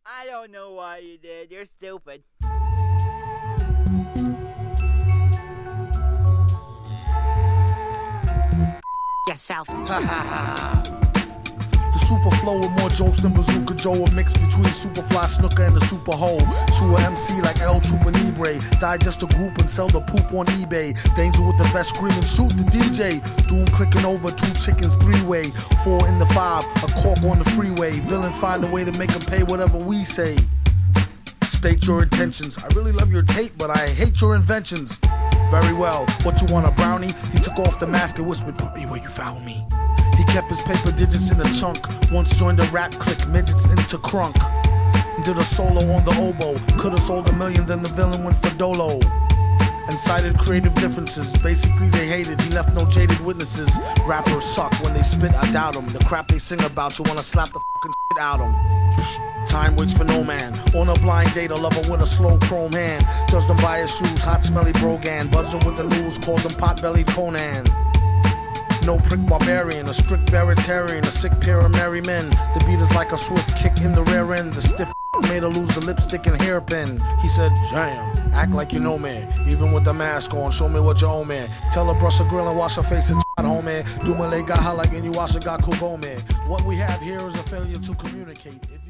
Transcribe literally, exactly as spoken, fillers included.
I don't know why you did. You're stupid. Yourself. Ha ha ha. The super flow with more jokes than Bazooka Joe. A mix between Superfly Snooker and the Super Hole. True M C like El Trupanibre. Digest a group and sell the poop on eBay. Danger with the vest screaming, shoot the D J. Doom clicking over, two chickens, three-way. Four in the five, a cork on the freeway. Villain find a way to make him pay whatever we say. State your intentions. I really love your tape, but I hate your inventions. Very well, what you want, a brownie? He took off the mask and whispered, put me where you found me. He kept his paper digits in a chunk. Once joined a rap clique, midgets into crunk. Did a solo on the oboe. Could've sold a million, then the villain went for dolo. And cited creative differences. Basically they hated, he left no jaded witnesses. Rappers suck, when they spit I doubt them. The crap they sing about, you wanna slap the fucking shit out them. Time waits for no man. On a blind date, a lover with a slow chrome hand. Judged him by his shoes, hot smelly brogan. Buzzed him with the news, called him pot-bellied Conan. No prick barbarian, a strict baritarian, a sick pair of merry men. The beat is like a swift kick in the rear end. The stiff made her lose the lipstick and hairpin. He said, jam, act like you know me. Even with the mask on, show me what you owe me. Tell her brush her grill and wash her face and at home, man. Do my leg got hot like and you wash a got kubo, man. What we have here is a failure to communicate. It